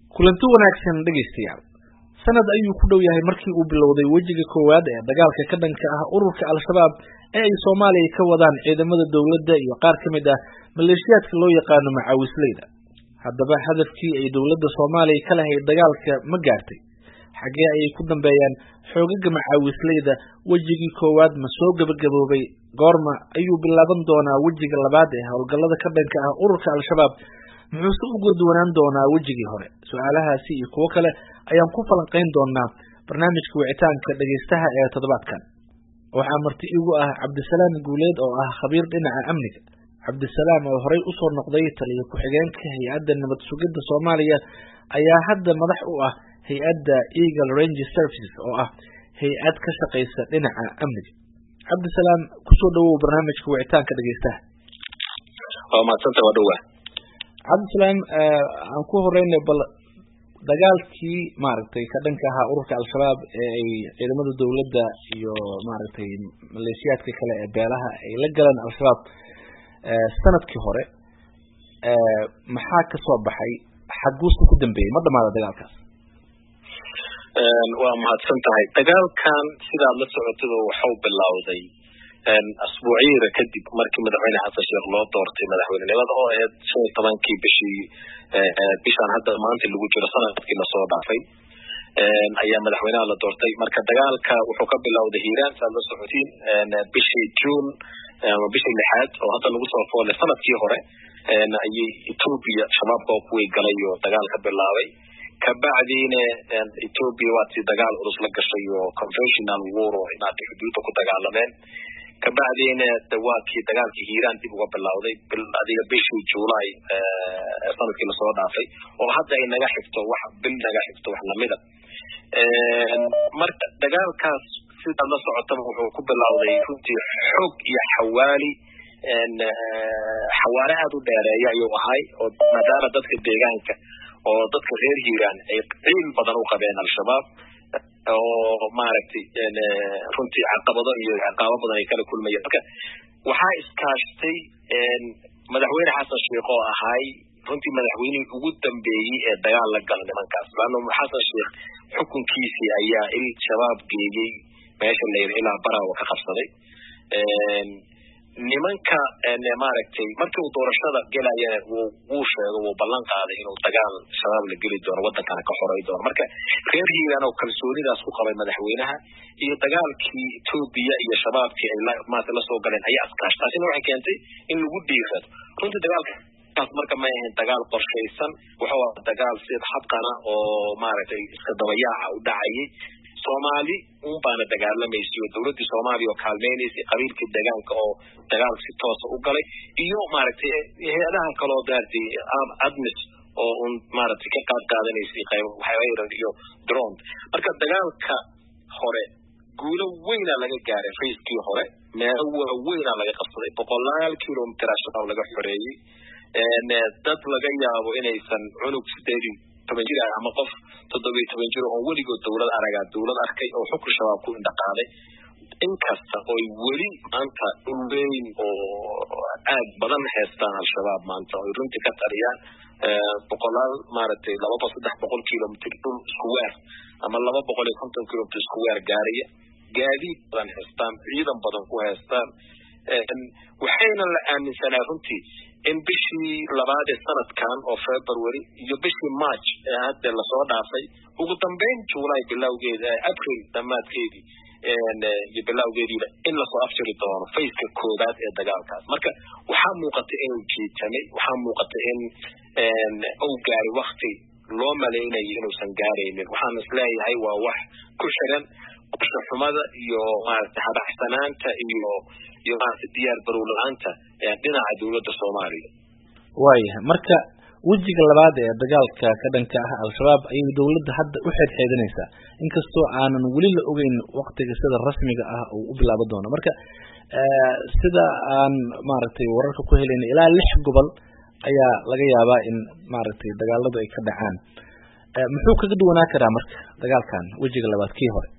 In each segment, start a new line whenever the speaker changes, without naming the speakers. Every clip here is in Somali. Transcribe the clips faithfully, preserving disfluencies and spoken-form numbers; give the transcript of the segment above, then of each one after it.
kulanti wanaagsan dhageystayaal. sanad ayuu ku dhow yahay markii uu bilowday wajiga koowaad ee dagaalka ka dhanka ah ururka al-shabaab ee ay Soomaaliya ka wadaan ciidamada dawladda iyo qaar kamid ah maleeshiyaadka loo yaqaan macaawisleyda. haddaba hadafkii ay dawladda Soomaaliya ka lahayd dagaalka ma gaartay? xagee ayay ku dambeeyaan xoogaga macaawisleyda? wajigii koowaad ma soo gabagaboobay? goorma ayuu bilaaban doonaa wajiga labaad ee howlgallada ka dhanka ah ururka al-shabaab? muxuu u guddoonaan doonaa wajigii hore? su'aalahaasi iyo kuwo kale ayaan ku falanqayn doonaa barnaamijka wicitaanka dhageystaha ee toddobaadkan. waxaa marti igu ah Cabdisalaam Guuleed oo ah khabiir dhinaca amniga. Cabdisalaam oo horey u soo noqday taliye ku-xigeenka hay'adda nabad sugidda Soomaaliya ayaa hadda madax u ah hay'adda Eagle Range Services oo ah hay'ad ka shaqeysa dhinaca amniga. Cabdisalaam, ku soo dhawow barnaamijka wicitaanka dhageystaha.
waa maanta waa dhawaa
Cabdisalaam, aan ku horeynay bal dagaalkii maaragtay ka dhanka ahaa ururka al-shabaab ee ay ciidamada dawladda iyo maaragtay maleeshiyaadka kale ee beelaha ay la galeen al-shabaab sanadkii hore, maxaa ka soo baxay? xaguusta ku dambeeyay? ma dhamaada dagaalkaas?
waa mahadsan tahay. dagaalkan sidaad la socotay waxuu bilowday asbuuciira kadib markii madaxweyne xasan sheekh loo doortay madaxweynenimada oo ahayd shan iyo tobankii bishii bishaan hadda maanta lagu jiro sanadkii lasoo dhaafay ayaa madaxweynaha la doortay. marka dagaalka wuxuu ka bilowday hiiraan, saad la socotiin, bishii juun ama bishii lixaad oo hadda lagu soo foolay sanadkii hore ayay Ethiopia shabaabka kuwii galay oo dagaal ka bilaabay. kabacdiina Ethiopia waa tii dagaal culus la gashay oo conventional war oo inaad xuduudda ku dagaalameen. kabacdiina dawaadkii dagaalkii hiiraan dib uga bilowday adiga bishii July sanadkii lasoo dhaafay oo hadda ay naga xigto wax bil naga xigto wax lamida. marka dagaalkaas sidaad la socotaba wuxuu ku bilowday runtii xoog iyo xawaali xawaare aad u dheereeya ayuu ahay oo maadaama dadka deegaanka oo dadka reer hiiraan ay qiil badan u qabeen al-shabaab oo maaragtay runtii caqabado iyo ciqaabo badan ay kala kulmayeen. marka waxaa iskaashtay madaxweyne xasan sheekh oo ahay runtii madaxweynihii ugu dambeeyey ee dagaal la gala nimankaas. laanno xasan sheekh xukunkiisii ayaa il shabaab geeyey meesha la yidhi ilaa Baraawo ka qabsaday. nimanka maaragtay markii uu doorashada gelayana wuu sheegay, wuu ballan qaaday inuu dagaal shabaab la geli doono, wadankana ka xoray doono. marka reer hiiraan oo kalsoonidaas ku qabay madaxweynaha iyo dagaalkii Ethiopia iyo shabaabkii ay maanta la soo galeen ayaa iskaashay. taasina waxay keentay in lagu dhiirado. runtii dagaalkaas marka ma ahayn dagaal qorshaysan, wuxuu ahaa dagaal sid habqana oo maaragtay iska dabayaaca u dhacayay. Soomaali un baana dagaalamaysa oo dawladda Soomaaliya oo kaalmeynaysa qabiilkii deegaanka oo dagaalka si toos ah u galay iyo maaragtay hay'adaha kale oo daartay admis oo un maaragtay ka qaad qaadanaysa qayb waxyaabo iyo drone. marka dagaalka hore guulo weyn laga gaaray fayskii hore, meel weyn laga qabsaday, boqolaal kiiloomitir shabaab laga xoreeyay. dad laga yaabo inaysan cunug sideed iyo toban jir ama qof toddoba iyo toban jir oo weligood dawlad aragaa dawlad arkay oo xukun shabaab ku indhaqaaday. inkasta oo weli maanta dhul weyn oo aad badan haystaan al-shabaab maanta oo runtii ka tariyaan boqolaal maaragtay laba boqol saddex boqol kiiloomitir dhul isku weer ama laba boqol iyo konton kiiloomitir isku weer gaaraya, gaadiid badan haystaan, ciidan badan ku haystaan. waxayna la aaminsanaa runtii in bishii labaad ee sanadkan oo February iyo bishii March ee hadda lasoo dhaafay ugu dambeyn July bilowgeeda April dhammaadkeedii iyo bilowgeediiba in lasoo afjiri doono fayska koowaad ee dagaalkaas. marka waxaa muuqatay inuu jiitamay, waxaa muuqatay in uu gaaray waqti loo maleynayay inuusan gaaraynin. waxaan isleeyahay waa wax ku xiran qorshe xumada iyo maaragtay hadaxsanaanta iyo iyo maaragtay diyaar garow la'aanta dhinaca dawladda Soomaaliya.
waayahay, marka wajiga labaad ee dagaalka ka dhanka ah al-shabaab ayay dawladda hadda u xeedxeedinaysaa inkastoo aanan weli la ogeyn waqtiga sida rasmiga ah uu u bilaaban doono. marka sida aan maaragtay wararka ku helayna ilaa lix gobol ayaa laga yaabaa in maaragtay dagaaladu ay ka dhacaan. muxuu kaga duwanaa karaa marka dagaalkan wajiga labaad kii hore?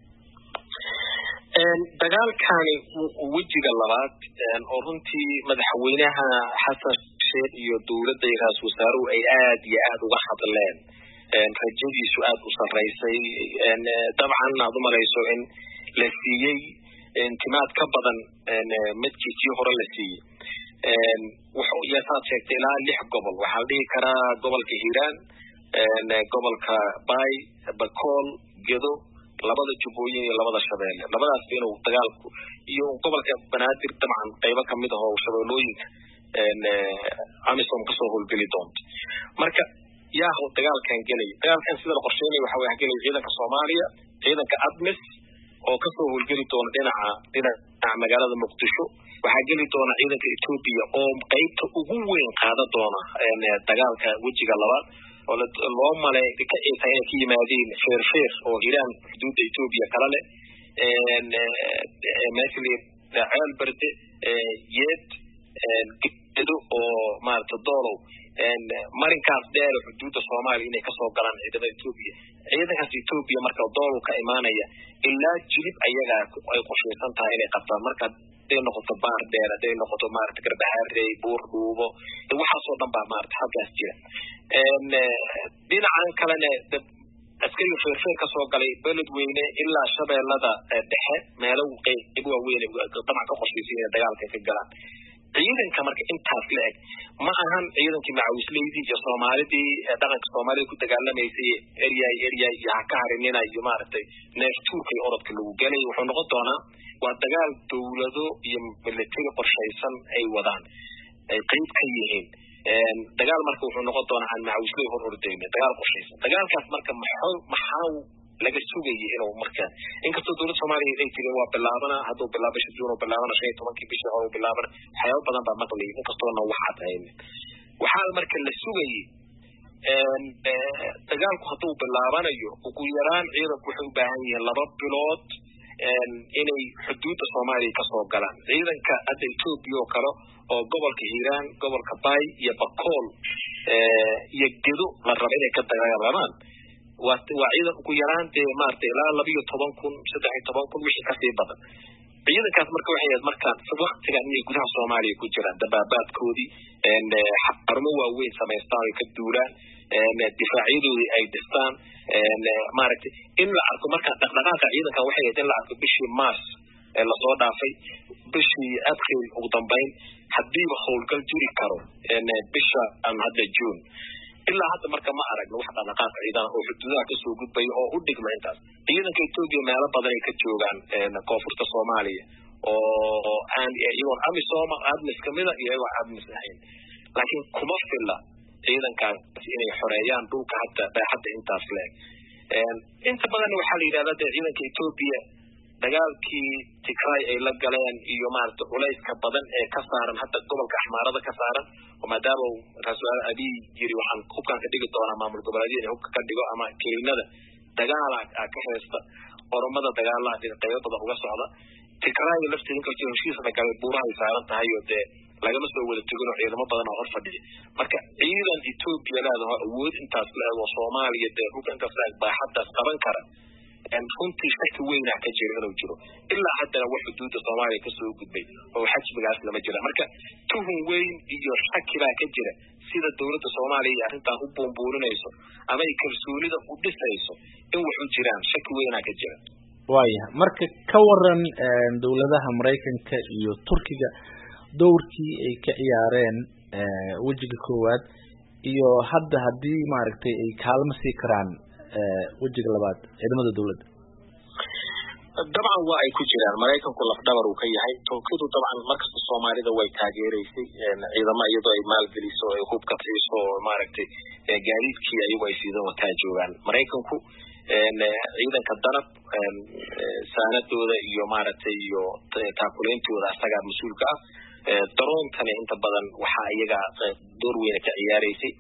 dagaalkani wajiga labaad oo runtii madaxweynaha xasan sheekh iyo dawladda ra'iisul wasaaruhu ay aad iyo aad uga hadleen rajadiisu aad u sarreysay dabcan aad u malayso in la siiyey intimaad ka badan midkii kii hore la siiyey wuxuu yasaad sheegtay ilaa lix gobol waxaa la dhihi karaa gobolka hiiraan gobolka bay bakool gedo labada jubbooyin iyo labada shabeelle labadaas inuu dagaalku iyo gobolka banaadir dabcan qaybo kamid ah oo shabeellooyinka amisom kasoo howlgeli doonto marka yaa hoo dagaalkan gelay dagaalkan sida la qorsheynaya waxa way gelay ciidanka Soomaaliya ciidanka ADMIS oo kasoo howlgeli doona dhinaca dhinaca magaalada Muqdisho waxaa geli doona ciidanka Ethiopia oo qaybta ugu weyn qaada doona dagaalka wajiga labaad oo loo malay ka ay ka yimaadeen feer feer oo Iran xuduudda Ethiopia kala leh ee meesli dacal barde yed gedo oo maarta doolow marinkaas dheer xuduudda Soomaaliya inay ka soo galaan ciidamada Ethiopia ciidankaas Ethiopia marka doolow ka imaanaya ilaa jilib ayaga ay qorsheysan tahay inay qabtaan marka ay noqoto baar dheer ay noqoto maarta garbahaarey buur dhuubo waxa soo dhan baa maarta halkaas jira een dhinacan kalena askari feerfeer ka soo galay balad weyne ilaa shabeellada dhexe meelo qayb waaweyn dabcan ka qorsheysan dagaalka ka galaan ciidanka marka intaas la eg ma ahan ciidankii macawisleydii iyo Soomaalidii dhaqanka Soomaalida ku dagaalameysay area area iyo ka harinina iyo maartay neef tuurkay orodka lagu galay wuxuu noqon doonaa waa dagaal dawlado iyo military qorsheysan ay wadaan ay qayb ka yihiin een dagaal marka wuxuu noqon doonaa aan macawisley hor ordayna dagaal qorsheysan dagaalkaas marka maxaa maxaa laga sugayay inuu marka inkastoo dawladda Soomaaliya ay tiri waa bilaabana haduu bilaabo Juun oo bilaabana shan iyo tobankii bishii oo bilaabana waxyaabo badan baa maqlay inkastoo na waxa tahay waxa marka la sugayay een dagaalku haduu bilaabanayo ugu yaraan ciidanku wuxuu u baahan yahay laba bilood een inay xuduudda Soomaaliya ka soo galaan ciidanka hadda Ethiopia oo kale oo gobolka Hiiraan gobolka Bay iyo Bakool ee iyo gedo la rabo inay ka dagaalamaan waa ciidan ugu yaraan ee maartay ilaa laba iyo toban kun saddex iyo toban kun wixii ka sii badan ciidankaas marka waxay ahayd marka waqtiga inay gudaha Soomaaliya ku jiraan dabaabaadkoodii een xarumo waaweyn samaystaan ay ka duulaan een difaaciyadoodii ay dhistaan een maartay in la arko marka dhaqdhaqaaqa ciidanka waxay ahayd in la arko bishii Mars ee la soo dhaafay bishii April ugu dambeyn haddii howlgal jiri karo een bisha ama hadda June ilaa hadda marka ma aragno wax dhaqdhaqaaq ciidan oo xuduudaha ka soo gudbay oo u dhigma intaas ciidanka Ethiopia meelo badan ay ka joogaan ee koonfurta Soomaaliya oo aan iyagoon AMISOM ADMIS kamida iyagoo ADMIS ahayn laakiin kuma filla ciidankaas inay xoreeyaan dhulka hadda baaxadda intaas leeg een inta badan waxa la yiraahdaa ciidanka Ethiopia dagaalkii Tigray ay la galeen iyo maarta culayska badan ee ka saaran hadda gobolka Axmaarada ka saaran oo maadaama rasuul Abiy yiri waxaan hubkan ka dhigi doonaa maamul goboleedyada hubka ka dhigo ama keenada dagaalka ka heesta oromada dagaalada ee qaybada uga socda Tigray laftiisa ka jiro heshiis la galay buuraha saaran tahay oo de laga soo wada tagano ciidamo badan oo hor fadhiya marka ciidan Ethiopia leedahay awood intaas la eego Soomaaliya de hubka intaas la baaxadda qaban kara en runtii shaki weyn ka jiro inuu jiro ilaa hadda wax xuduudda Soomaaliya ka soo gudbay oo xajmigaas lama jira marka tuhun weyn iyo shaki baa ka jira sida dawladda Soomaaliya arrintan u boomboonayso ama ay kalsoonida u dhisayso in wax u jiraan shaki weyn ka jira
waaya marka ka waran dawladaha Mareykanka iyo Turkiga doorkii ay ka ciyaareen wajiga koowaad iyo hadda hadii maaragtay ay kaalmo sii karaan wajiga labaad ciidamada dawladda
dabcan waa ay ku jiraan Mareykanku laf dhabar uu ka yahay Turkidu dabcan markasta Soomaalida way taageereysay ciidamada iyadoo ay maalgeliso ay hubka siiso maaragtay gaadiidkii ayagu ay sidoo wata joogan Mareykanku ciidanka darab saanadooda iyo maaragtay iyo taakuleentooda asaga mas'uulka ah daroontana inta badan waxa iyaga door weyn ka ciyaareysay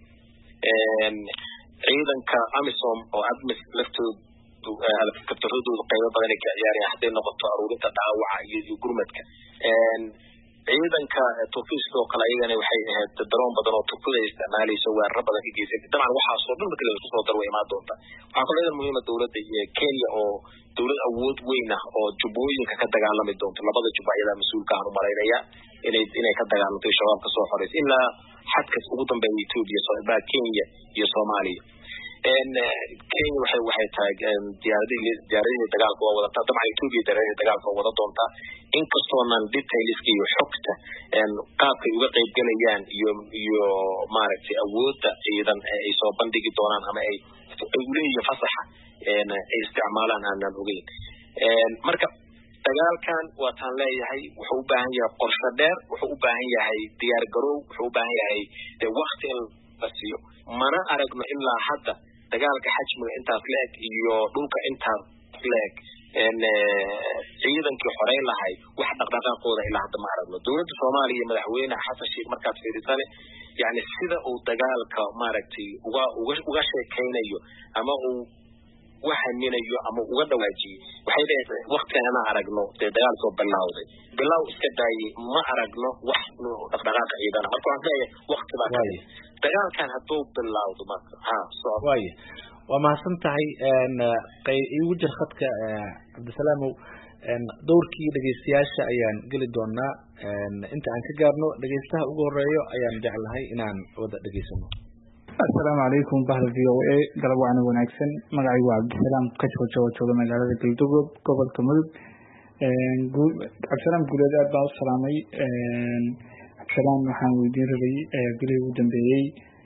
ciidanka AMISOM oo ADMIS laftooda helikabtaradooda qaybo badan ay ka ciyaarayaan hadday noqoto aruurinta dhaawaca iyo gurmadka ciidanka Turkiga oo kale ayagana waxay ahayd daroon badan oo Turkiga isticmaalayso weerar badan ka geysay dabcan waxa soo dhan markii la soo daro imaan doonta waxa kale muhiim ah dawladda Kenya oo dawlad awood weyn ah oo jubbooyinka ka dagaalamay doonto labada jubbaayada mas'uulka ah Mareynaya inay inay ka dagaalanto shabaab ka soo xoreysay ilaa xadka ugu dambeeyay Ethiopia Soomaaliya Kenya iyo Soomaaliya kenya waxay waxay tahay diyaaradihii diyaaradihii dagaalka waa wadataa dabcan ethiopia diyaaradihii dagaalka waa wada doontaa inkastoonan detailska iyo xogta qaabkay uga qayb galayaan iyo iyo maaragtay awoodda ciidan ay soo bandhigi doonaan ama ay ay uleeyihiin fasaxa ay isticmaalaan aanan ogeyn marka dagaalkan waataan leeyahay wuxuu u baahan yahay qorshe dheer wuxuu u baahan yahay diyaar garow wuxuu u baahan yahay dee wakti in la siiyo mana aragno ilaa hadda dagaalka xajmiga intaas la-eg iyo dhulka intaas la-eg ciidankii xoreyn lahay wax dhaqdhaqaaqooda ilaa hadda ma aragno dowladda soomaaliya madaxweyne xasan sheekh markaad fiirisane yani sida uu dagaalka maaragtay uga uga uga sheekaynayo ama uu waxaminayo ama uga dhawaajiyay waxay leedahay waqtigan ana aragno dee dagaalkoo bilowday bilow iska daayay ma aragno wax dhaqdhaqaaqa ciidana marka waxaan leeyahay waqti baa ka dagaalkan hadduu bilowdo marka ha soo
waaye waa mahadsan tahay igu jir khadka cabdisalaamow dowrkii dhegeystayaasha ayaan geli doonaa inta aan ka gaarno dhegeystaha ugu horeeyo ayaan jeclahay inaan wada dhegeysano
assalaamu calaykum bahal v o a galab wacni wanaagsan magacaygu waa cabdisalaam kashoojo oo jooga magaalada galdogob gobolka mudug cabdisalaam guuleed aad baan u salaamay cabdisalaam waxaan weydiin rabay bilihii ugu dambeeyey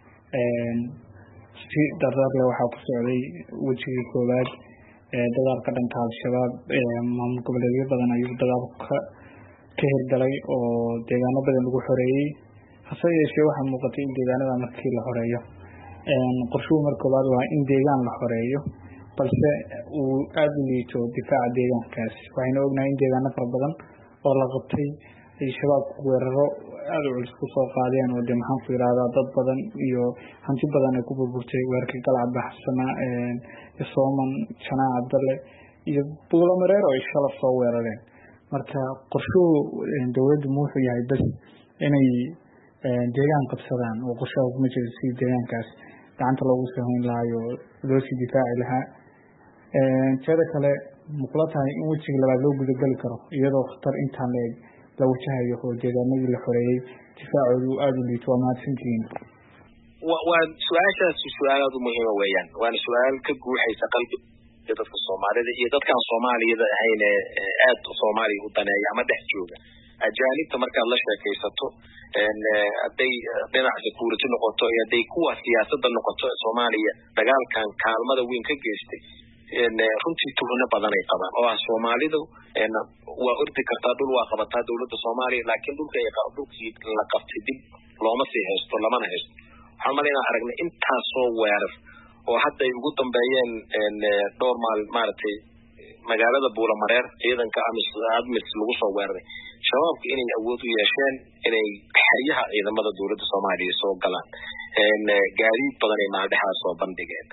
si dardarle waxaa ku socday wejigii koowaad dagaalka dhanka al-shabaab maamul goboleedyo badan ayuu dagaalka ka hirgalay oo deegaano badan lagu xoreeyey hase yeeshee waxaa muuqatay in deegaanada markii la xoreeyo qorshuhu mar koobaad waa in deegaan la xoreeyo balse uu aada u liito difaaca deegaankaas waxaynu ognahay in deegaano fara badan oo la qabtay ay shabaabku weeraro aada u culus kusoo qaadeen oo dee maxaan ku yidhahdaa dad badan iyo hanti badan ay ku burburtay weerarkii galcad baxsana sooman janaa cabdalle iyo buulamareer oo ay shalaf soo weerareen marka qorshuhu dowladdu ma wuxuu yahay bas inay deegaan qabsadaan oo qorshaha kuma jiro si deegaankaas gacanta loogu sameyn lahayo loo sii difaaci lahaa teeda kale mukula tahay in wejiga labaad loo gudageli karo iyadoo khatar intaan leeg la wajahayo oo deegaanadii la xoreeyey difaacoodu aada u liito waa mahadsantihiin
waa su-aashaas su-aal aada u muhiima weeyaan waana su-aal ka guuxaysa qalbiga dadka soomaalida iyo dadkaan soomaaliyada ahayn ee aada soomaaliya u daneeya ama dhex jooga ajaanibta markaad la sheekaysato hadday dhinac security noqoto iyo hadday kuwa siyaasadda noqoto soomaaliya dagaalkan kaalmada weyn ka geystay runtii tuhno badan ay qabaan oo ah soomaalidu waa ordi kartaa dhul waa qabataa dowladda soomaaliya laakiin dhulka dhulkii la qabtay dib looma sii haysto lamana haysto waxaan malaynaa aragnay intaasoo weerar oo hadda ay ugu dambeeyeen dhowr maal maaragtay magaalada buulamareer ciidanka amis admis lagu soo weeraray shabaabka inay awood u yeesheen inay xeryaha ciidamada dowladda soomaaliya soo galaan gaadiid badan ay maaldhexaas soo bandhigeen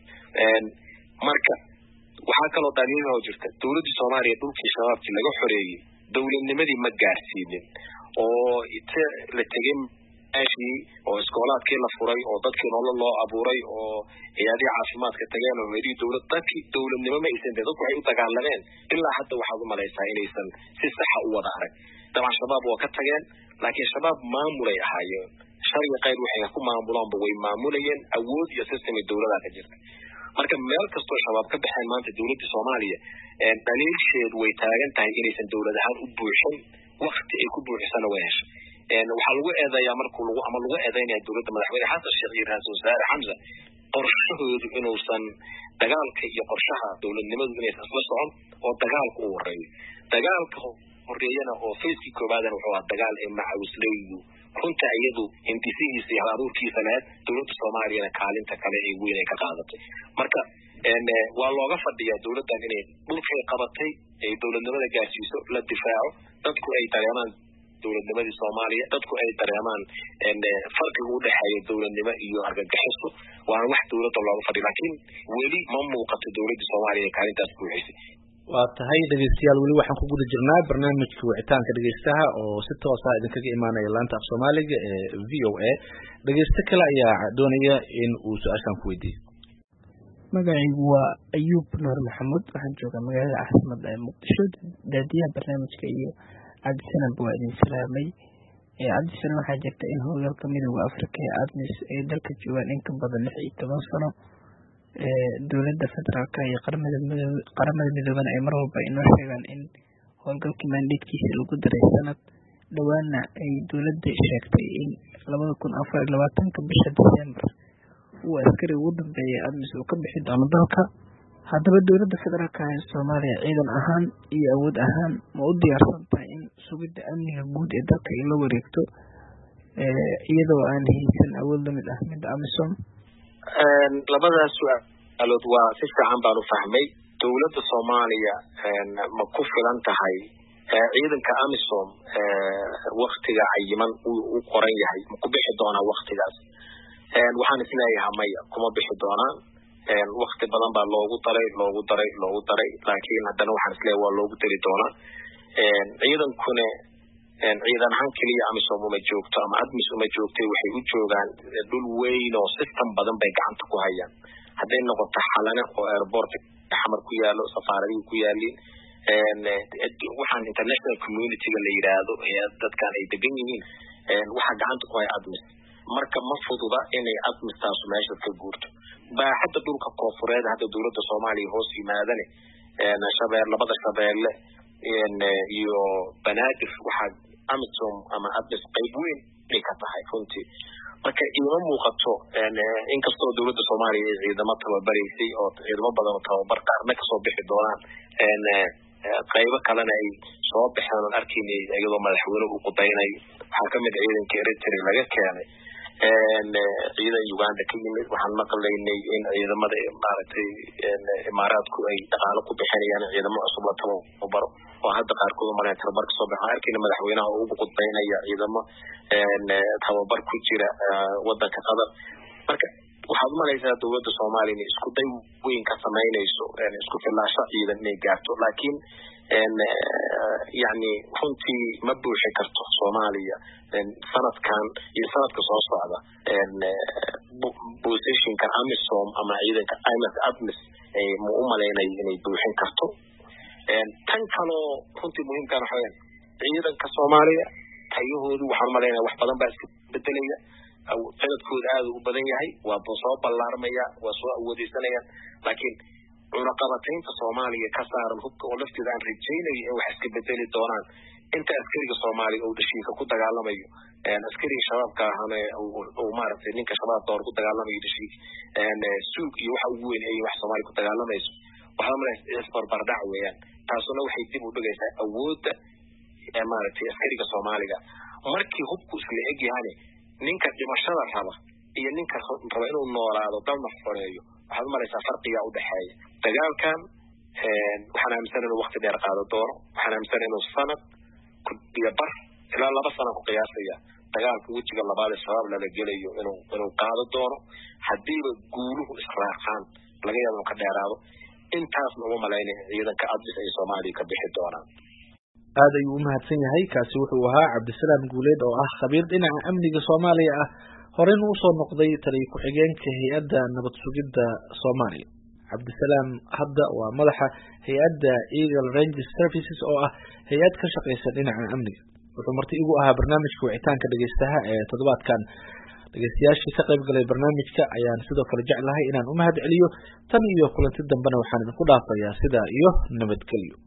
marka waxaa kaloo dhaliilahoo jirta dowladda soomaaliya dhulkii shabaabkii laga xoreeyey dowladnimadii ma gaarsiinin oo ite la tegay meeshii oo iskoolaadkii la furay oo dadkii nolol loo abuuray oo ciyaadihii caafimaadka tageen oo weerihii dowlad dadkii dowladnimo ma aysan de dadku waxay u dagaalameen ilaa hadda waxaad u malaysaa inaysan si saxa u wada arag dabcan shabaab waa ka tageen laakiin shabaab maamulay ahaayeen sharci qayr waxay ku maamulaanba way maamulayeen awood iyo systemay dowladaa ka jirta marka meel kastoo shabaab ka baxeen maanta dowladda soomaaliya dhaliilsheedu way taagan tahay inaysan dowlad ahaan u buuxin wakti ay ku buuxisana way heshay waxaa lagu eedeeyaa markuu lagu ama lagu eedeynaya dowladda madaxweyne xasan sheekh iyo ra-iisul wasaare xamza qorshahoodu inuusan dagaalka iyo qorshaha dowladnimadu inaysan isla socon oo dagaalku u horeeyo dagaalka horeeyana oo facekii koobaadana wuxuu ahaa dagaal ee macawisleydu runta iyadu hindisihiisa iyo halabuurkiisa lahayd dowladda soomaaliyana kaalinta kale ee weyn ay ka qaadatay marka waa looga fadhiyaa dowladdan inay dhulkay qabatay ay dowladnimada gaarsiiso la difaaco dadku ay dareemaan dowladnimadii soomaaliya dadku ay dareemaan farqiga u dhexeeya dowladnimo iyo argagixiso waana wax dowladda looga fadhiya laakiin weli ma muuqato dowladda soomaaliya kaalintaas buuxisay
waa tahay dhegeystayaal weli waxaan ku guda jirnaa barnaamijka wicitaanka dhegeystaha oo si toosa idinkaga imaanaya laanta af soomaaliga ee v o a dhegeysto kale ayaa doonaya in uu su-aashaan ku weydiiyo
magacaygu waa ayuub nuur maxamuud waxaan joogaa magaalada caasimada ee muqdisho daadiyaha barnaamijka iyo cabdisalam waa idin salaamay cabdisalam waxaa jirta in howlgalka midooda africa ee admis ay dalka joogaan in ka badan lix iyo toban sano dowladda federaalka iyo qaramada midoobe qaramada midoobana ay mar walba inoo sheegaan in howlgalkii mandatekiisa lagu daray sanad dhawaana ay dowladda sheegtay in labada kun afar iyo labaatanka bisha December uu askari ugu dambeeyay ADMIS uu ka bixi doono dalka. Haddaba dowladda federaalka ee Soomaaliya ciidan ahaan iyo awood ahaan ma u diyaarsan tahay in sugidda amniga guud ee dalka ay la wareegto iyadoo aan haysan awood lamid ah mid AMISOM?
labadaas su'aalood waa si fiican baan u fahmay. dowladda Soomaaliya ma ku filan tahay ciidanka AMISOM waqtiga cayiman uu qoran yahay ma ku bixi doonaa waqtigaas? waxaan isleeyahay maya, kuma bixi doonaan. waqti badan baa loogu daray loogu daray loogu daray laakiin haddana waxaan isleeyahay waa loogu dari doonaa. ciidankuna ciidan ahaan keliya AMISOM uma joogto ama ADMIS uma joogtay, waxay u joogaan dhul weyn oo system badan bay gacanta ku hayaan. hadday noqoto xalane oo airport xamar ku yaalo, safaaradihi ku yaaliin, waxaan international community-ga la yiraahdo ee dadkan ay degan yihiin waxa gacanta ku haya ADMIS. marka ma fududa inay ADMIS taas meesha ka guurto. baaxadda dhulka koonfureed hadda dowladda Soomaaliya hoos yimaadane shabeelle labada shabeelle iyo banaadir waxa AMISOM ama ADMIS qayb weyn ay ka tahay runtii. marka iima muuqato inkastoo dowladda Soomaaliya ay ciidamo tababaraysay oo ciidamo badan oo tababar qaarna ka soo bixi doonaan qaybo kalena ay soo baxeen oo arkaynay iyadoo madaxweynuhu uu qudaynay. waxaa kamid ah ciidanka Eritrea laga keenay ciidan Uganda ka yimid. waxaan maqlaynay in ciidamada maaragtay imaaraadku ay dhaqaale ku bixinayaan ciidamo cusub la tababaro oo hadda qaarkood mareen tababar ka soo baxay. arkayna madaxweynaha uu ugu qudaynaya ciidamo tababar ku jira wadanka Qatar. marka waxaad malaysaa dowladda Soomaaliya isku day weyn ka sameynayso isku filaasho ciidan inay gaarto, laakiin yani runtii ma buuxin karto Soomaaliya sanadkan iyo sanadka soo socda positionka AMISOM ama ciidanka ADMIS ma u malaynay inay buuxin karto. tan kaloo runtii muhiimkan waxa weeyaan ciidanka Soomaaliya tayahoodu waxaan malaynaya wax badan baa iska bedelaya. sanadkooda aad u badan yahay, waa soo ballaarmaya, waa soo awoodeysanayaan, laakiin cunaqabataynta Soomaaliya ka saaran hubka oo lafteeda aan rajaynayo in wax iska bedeli doonaan. inta askariga Soomaaliya uu dhashiika ku dagaalamayo askariga shabaabka ahana uu maaragtay ninka shabaabka hor ku dagaalamayo dhashiik suuq iyo waxa ugu weyn ay wax Soomaaliya ku dagaalamayso waxaa malaynaya isbarbardhac weeyaan. taasuna waxay dib u dhigaysaa awoodda maaragtay askariga Soomaaliga. markii hubku isla eg yahay ninka dhimashada raba iyo ninka raba inuu noolaado dalna xoreeyo waxaad malaysaa farqiga u dhaxeeya. dagaalkan waxaan aaminsan inuu waqti dheer qaado doono. waxaan aaminsan inuu sanad ku iyo bar ilaa laba sano ku qiyaasaya dagaalka wejiga labaad ee shabaab lala gelayo inuu inuu qaado doono. haddiiba guuluhu israacaan laga yaabo ka dheeraado. intaasna uma malaynaya ciidanka ADMIS ay Soomaaliya ka bixi doonaan.
aad ayuu u mahadsan yahay. kaasi wuxuu ahaa Cabdisalaam Guuleed oo ah khabiir dhinaca amniga Soomaaliya ah, horeyna u soo noqday taliye ku-xigeenka hay'adda nabad sugidda Soomaaliya. Cabdisalaam hadda waa madaxa hay'adda Eagle Range Services oo ah hay'ad ka shaqeysa dhinaca amniga. wuxuu marti igu ahaa barnaamijka wicitaanka dhageystaha ee toddobaadkan. dhageystayaashii ka qayb galay barnaamijka ayaan sidoo kale jeclahay inaan u mahad celiyo. tan iyo kulanti dambena waxaan idinku dhaafayaa sidaa iyo nabadgelyo.